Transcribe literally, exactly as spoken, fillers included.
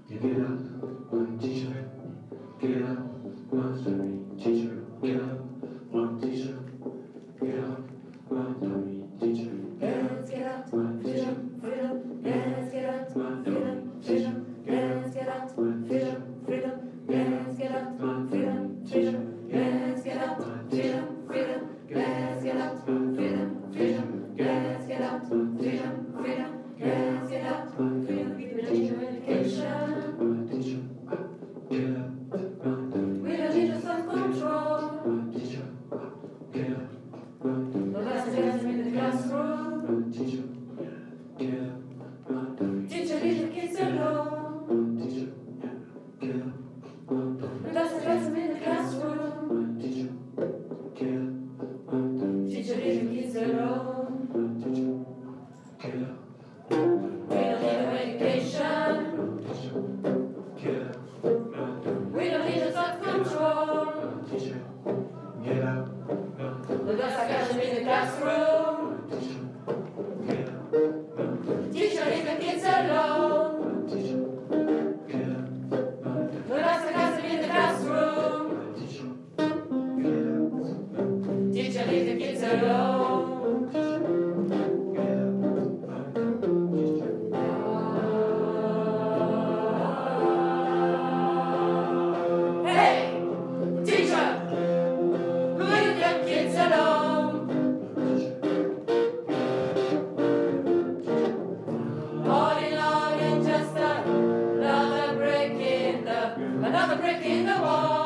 Get up, one teacher. Get up, one three teacher. Get up, one teacher. Get up, one three teacher. Let's get up, freedom, freedom. Let's get up, freedom, freedom. Let's get up, freedom, freedom. Let's get up, freedom, freedom. Let's get up, freedom, freedom. Let's get up, freedom, freedom. Let's get up, freedom, freedom. Let's get up, freedom. We don't need no education. One teacher. Get up, one three. We don't need no self-control. One teacher. Get up, one three. No less orgasm in the classroom. One teacher. Get up, one three. Teacher, leave the kids alone. One teacher. Get up, one three. No less orgasm in the classroom. One teacher. Get up, one three. Teacher, leave the kids alone. One teacher. Get up. We don't need no education. One teacher. Get up, one three. We don't need no self-control. One teacher. Get up, one three. No less orgasm in the classroom. One teacher. Get up, one three. Teacher, leave the kids alone. One teacher. Get up, one three. No less orgasm in the classroom. One teacher. Get up, one three. Teacher, leave the kids alone. One teacher. Get up, one three. Teacher. Hey, teacher, leave the kids alone. All in all, it's just another break in the, another break in the wall.